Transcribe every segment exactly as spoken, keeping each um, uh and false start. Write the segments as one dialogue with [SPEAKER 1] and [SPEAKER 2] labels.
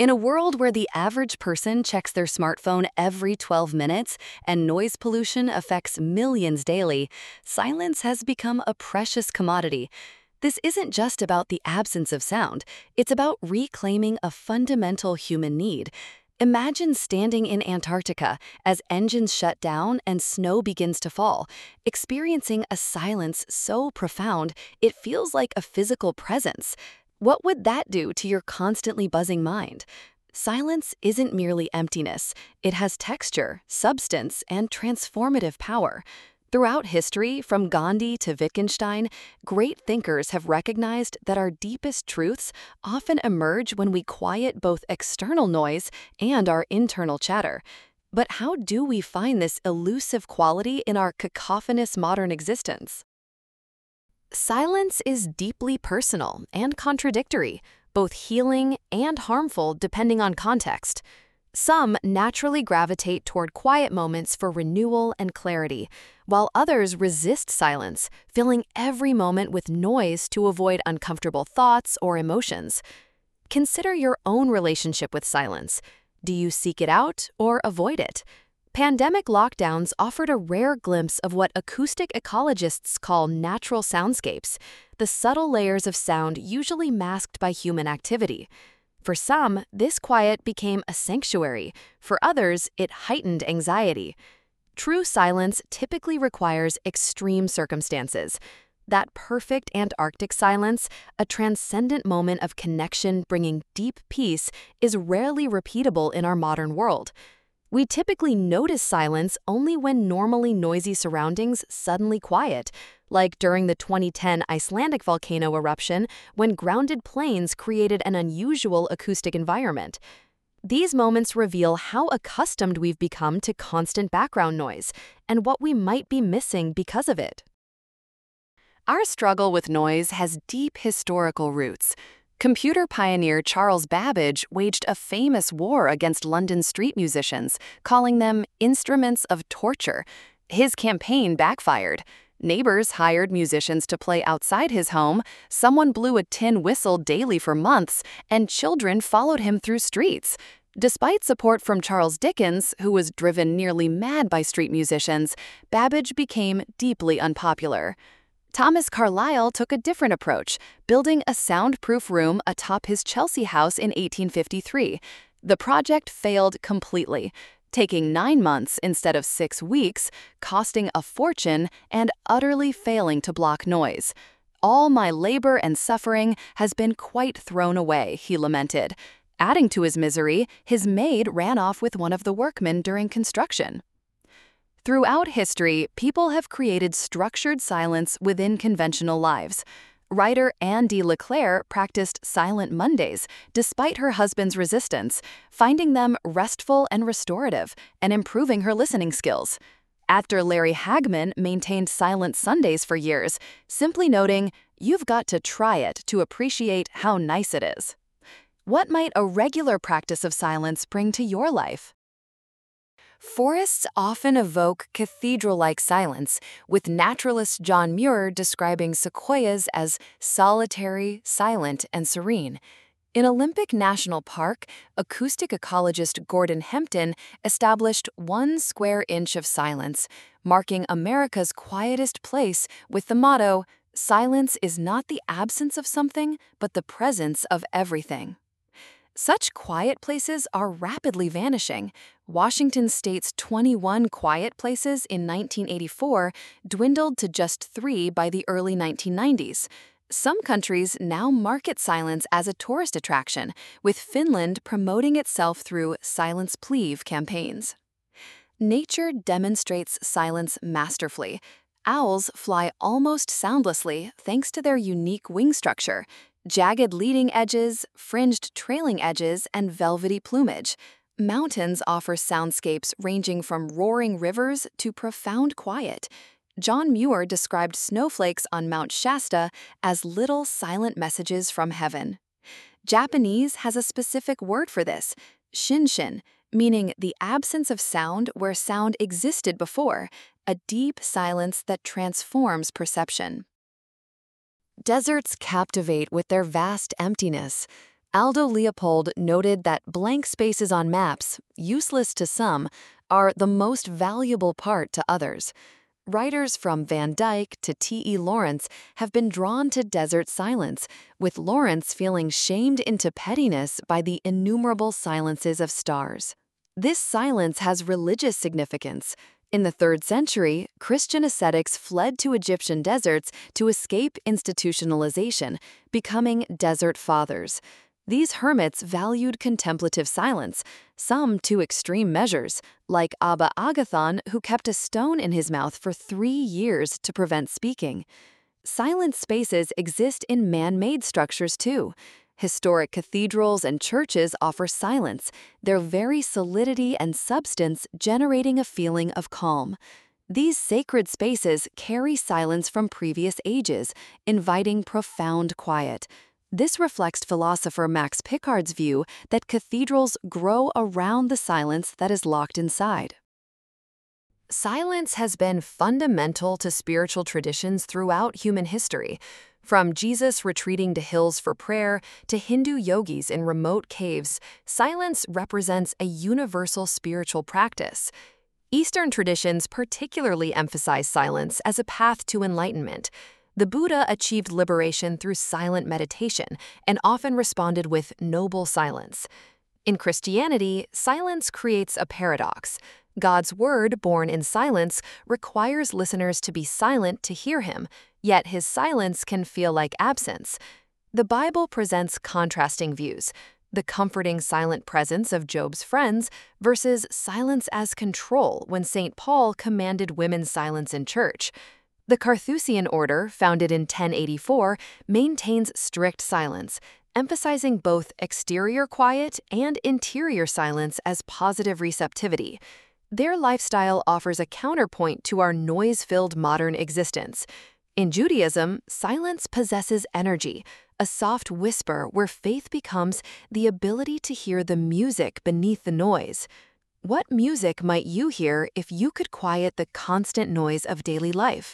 [SPEAKER 1] In a world where the average person checks their smartphone every twelve minutes and noise pollution affects millions daily, silence has become a precious commodity. This isn't just about the absence of sound, it's about reclaiming a fundamental human need. Imagine standing in Antarctica as engines shut down and snow begins to fall, experiencing a silence so profound it feels like a physical presence. What would that do to your constantly buzzing mind? Silence isn't merely emptiness, it has texture, substance, and transformative power. Throughout history, from Gandhi to Wittgenstein, great thinkers have recognized that our deepest truths often emerge when we quiet both external noise and our internal chatter. But how do we find this elusive quality in our cacophonous modern existence? Silence is deeply personal and contradictory, both healing and harmful depending on context. Some naturally gravitate toward quiet moments for renewal and clarity, while others resist silence, filling every moment with noise to avoid uncomfortable thoughts or emotions. Consider your own relationship with silence. Do you seek it out or avoid it? Pandemic lockdowns offered a rare glimpse of what acoustic ecologists call natural soundscapes, the subtle layers of sound usually masked by human activity. For some, this quiet became a sanctuary. For others, it heightened anxiety. True silence typically requires extreme circumstances. That perfect Antarctic silence, a transcendent moment of connection bringing deep peace, is rarely repeatable in our modern world. We typically notice silence only when normally noisy surroundings suddenly quiet, like during the twenty ten Icelandic volcano eruption when grounded plains created an unusual acoustic environment. These moments reveal how accustomed we've become to constant background noise and what we might be missing because of it. Our struggle with noise has deep historical roots. Computer pioneer Charles Babbage waged a famous war against London street musicians, calling them instruments of torture. His campaign backfired. Neighbors hired musicians to play outside his home, someone blew a tin whistle daily for months, and children followed him through streets. Despite support from Charles Dickens, who was driven nearly mad by street musicians, Babbage became deeply unpopular. Thomas Carlyle took a different approach, building a soundproof room atop his Chelsea house in eighteen fifty-three. The project failed completely, taking nine months instead of six weeks, costing a fortune, and utterly failing to block noise. "All my labor and suffering has been quite thrown away," he lamented. Adding to his misery, his maid ran off with one of the workmen during construction. Throughout history, people have created structured silence within conventional lives. Writer Anne D. LeClaire practiced Silent Mondays despite her husband's resistance, finding them restful and restorative, and improving her listening skills. Actor Larry Hagman maintained Silent Sundays for years, simply noting, "You've got to try it to appreciate how nice it is." What might a regular practice of silence bring to your life? Forests often evoke cathedral-like silence, with naturalist John Muir describing sequoias as solitary, silent, and serene. In Olympic National Park, acoustic ecologist Gordon Hempton established one square inch of silence, marking America's quietest place with the motto, "Silence is not the absence of something, but the presence of everything." Such quiet places are rapidly vanishing. Washington State's twenty-one quiet places in nineteen eighty-four dwindled to just three by the early nineteen nineties. Some countries now market silence as a tourist attraction, with Finland promoting itself through Silence Please campaigns. Nature demonstrates silence masterfully. Owls fly almost soundlessly thanks to their unique wing structure, jagged leading edges, fringed trailing edges, and velvety plumage. Mountains offer soundscapes ranging from roaring rivers to profound quiet. John Muir described snowflakes on Mount Shasta as little silent messages from heaven. Japanese has a specific word for this, shinshin, meaning the absence of sound where sound existed before, a deep silence that transforms perception. Deserts captivate with their vast emptiness. Aldo Leopold noted that blank spaces on maps, useless to some, are the most valuable part to others. Writers from Van Dyck to T E Lawrence have been drawn to desert silence, with Lawrence feeling shamed into pettiness by the innumerable silences of stars. This silence has religious significance. In the third century, Christian ascetics fled to Egyptian deserts to escape institutionalization, becoming desert fathers. These hermits valued contemplative silence, some to extreme measures, like Abba Agathon, who kept a stone in his mouth for three years to prevent speaking. Silent spaces exist in man-made structures too. Historic cathedrals and churches offer silence, their very solidity and substance generating a feeling of calm. These sacred spaces carry silence from previous ages, inviting profound quiet. This reflects philosopher Max Pickard's view that cathedrals grow around the silence that is locked inside. Silence has been fundamental to spiritual traditions throughout human history. From Jesus retreating to hills for prayer to Hindu yogis in remote caves, silence represents a universal spiritual practice. Eastern traditions particularly emphasize silence as a path to enlightenment. The Buddha achieved liberation through silent meditation and often responded with noble silence. In Christianity, silence creates a paradox. God's word, born in silence, requires listeners to be silent to hear him, yet his silence can feel like absence. The Bible presents contrasting views: the comforting silent presence of Job's friends versus silence as control when Saint Paul commanded women's silence in church. The Carthusian order, founded in ten eighty-four, maintains strict silence, emphasizing both exterior quiet and interior silence as positive receptivity. Their lifestyle offers a counterpoint to our noise-filled modern existence. In Judaism, silence possesses energy, a soft whisper where faith becomes the ability to hear the music beneath the noise. What music might you hear if you could quiet the constant noise of daily life?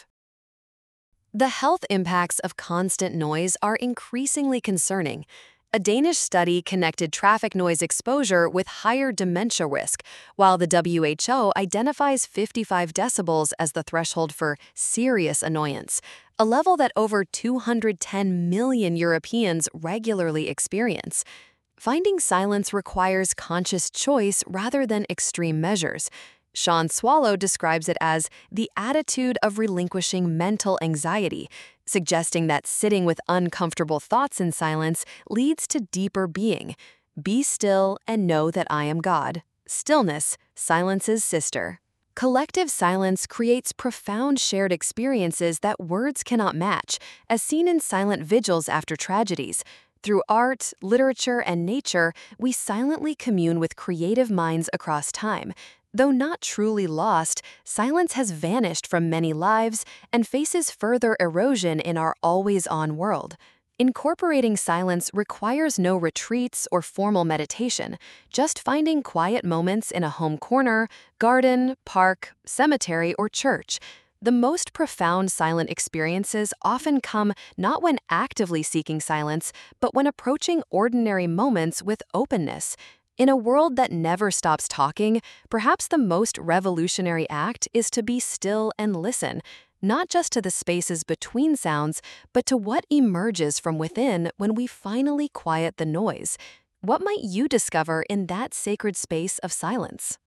[SPEAKER 1] The health impacts of constant noise are increasingly concerning. A Danish study connected traffic noise exposure with higher dementia risk, while the W H O identifies fifty-five decibels as the threshold for serious annoyance, a level that over two hundred ten million Europeans regularly experience. Finding silence requires conscious choice rather than extreme measures. Sean Swallow describes it as the attitude of relinquishing mental anxiety, suggesting that sitting with uncomfortable thoughts in silence leads to deeper being. Be still and know that I am God. Stillness, silence's sister. Collective silence creates profound shared experiences that words cannot match, as seen in silent vigils after tragedies. Through art, literature, and nature, we silently commune with creative minds across time. Though not truly lost, silence has vanished from many lives and faces further erosion in our always-on world. Incorporating silence requires no retreats or formal meditation, just finding quiet moments in a home corner, garden, park, cemetery, or church. The most profound silent experiences often come not when actively seeking silence, but when approaching ordinary moments with openness. In a world that never stops talking, perhaps the most revolutionary act is to be still and listen, not just to the spaces between sounds, but to what emerges from within when we finally quiet the noise. What might you discover in that sacred space of silence?